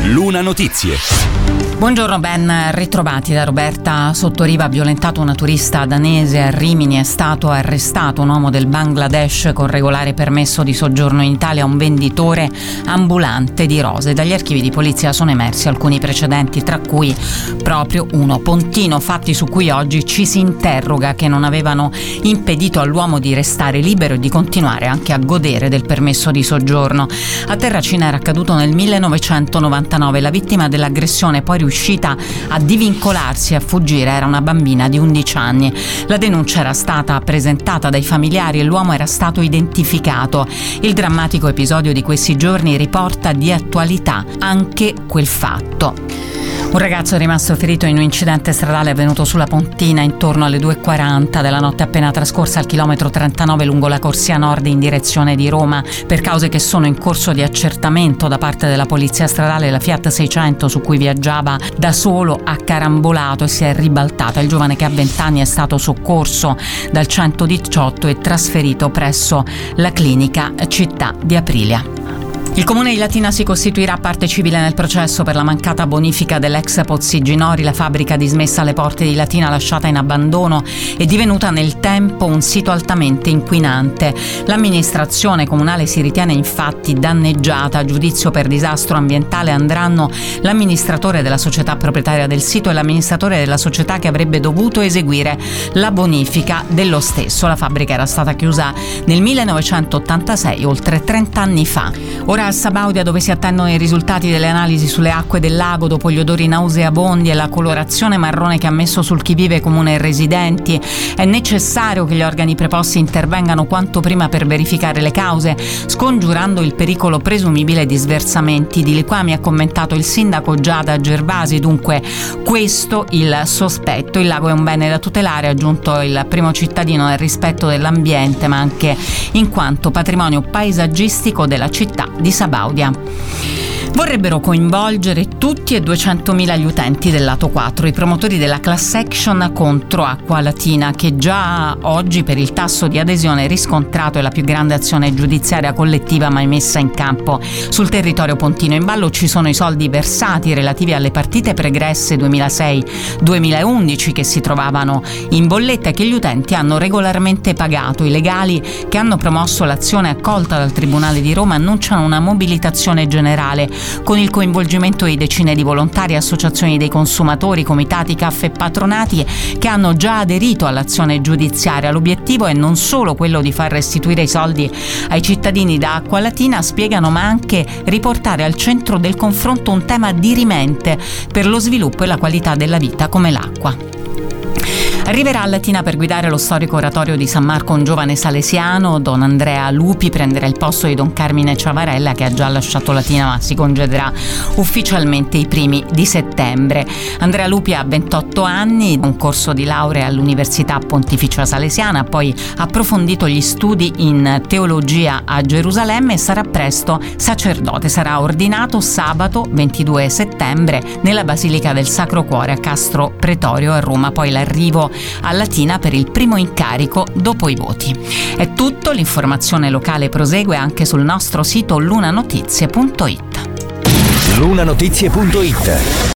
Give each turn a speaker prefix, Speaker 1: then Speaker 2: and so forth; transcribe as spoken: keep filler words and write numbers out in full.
Speaker 1: Luna Notizie.
Speaker 2: Buongiorno, ben ritrovati da Roberta Sottoriva. Ha violentato una turista danese a Rimini. È stato arrestato un uomo del Bangladesh con regolare permesso di soggiorno in Italia, un venditore ambulante di rose. Dagli archivi di polizia sono emersi alcuni precedenti, tra cui proprio uno pontino, fatti su cui oggi ci si interroga, che non avevano impedito all'uomo di restare libero e di continuare anche a godere del permesso di soggiorno. A Terracina era accaduto nel millenovecentonovantanove. La vittima dell'aggressione, poi riuscita a divincolarsi e a fuggire, era una bambina di undici anni. La denuncia era stata presentata dai familiari e l'uomo era stato identificato. Il drammatico episodio di questi giorni riporta di attualità anche quel fatto. Un ragazzo è rimasto ferito in un incidente stradale avvenuto sulla Pontina intorno alle due e quaranta della notte appena trascorsa al chilometro trentanove lungo la corsia nord in direzione di Roma. Per cause che sono in corso di accertamento da parte della polizia stradale, la Fiat seicento su cui viaggiava da solo ha carambolato e si è ribaltata. Il giovane, che ha venti anni, è stato soccorso dal centodiciotto e trasferito presso la clinica città di Aprilia. Il comune di Latina si costituirà parte civile nel processo per la mancata bonifica dell'ex Pozziginori. La fabbrica dismessa alle porte di Latina, lasciata in abbandono, è divenuta nel tempo un sito altamente inquinante. L'amministrazione comunale si ritiene infatti danneggiata. A giudizio per disastro ambientale andranno l'amministratore della società proprietaria del sito e l'amministratore della società che avrebbe dovuto eseguire la bonifica dello stesso. La fabbrica era stata chiusa nel millenovecentottantasei, oltre trenta anni fa. Ora a Sabaudia, dove si attendono i risultati delle analisi sulle acque del lago dopo gli odori nauseabondi e la colorazione marrone che ha messo sul chi vive comune e residenti, è necessario che gli organi preposti intervengano quanto prima per verificare le cause, scongiurando il pericolo presumibile di sversamenti di liquami, ha commentato il sindaco Giada Gervasi. Dunque questo il sospetto. Il lago è un bene da tutelare, ha aggiunto il primo cittadino, nel rispetto dell'ambiente ma anche in quanto patrimonio paesaggistico della città di Sabaudia. Vorrebbero coinvolgere tutti e duecentomila gli utenti del lato quattro, i promotori della class action contro Acqua Latina, che già oggi per il tasso di adesione riscontrato è la più grande azione giudiziaria collettiva mai messa in campo sul territorio pontino. In ballo ci sono i soldi versati relativi alle partite pregresse duemilasei duemilaundici che si trovavano in bolletta e che gli utenti hanno regolarmente pagato. I legali che hanno promosso l'azione accolta dal Tribunale di Roma annunciano una mobilitazione generale con il coinvolgimento di decine di volontari, associazioni dei consumatori, comitati, caffè e patronati che hanno già aderito all'azione giudiziaria. L'obiettivo è non solo quello di far restituire i soldi ai cittadini da Acqua Latina, spiegano, ma anche riportare al centro del confronto un tema dirimente per lo sviluppo e la qualità della vita come l'acqua. Arriverà a Latina per guidare lo storico oratorio di San Marco un giovane salesiano. Don Andrea Lupi prenderà il posto di Don Carmine Ciavarella, che ha già lasciato Latina ma si congederà ufficialmente i primi di settembre. Andrea Lupi ha ventotto anni, un corso di laurea all'Università Pontificia Salesiana, ha poi approfondito gli studi in teologia a Gerusalemme e sarà presto sacerdote. Sarà ordinato sabato ventidue settembre nella Basilica del Sacro Cuore a Castro Pretorio a Roma. Poi l'arrivo a Latina per il primo incarico dopo i voti. È tutto, l'informazione locale prosegue anche sul nostro sito lunanotizie punto it.
Speaker 1: lunanotizie punto it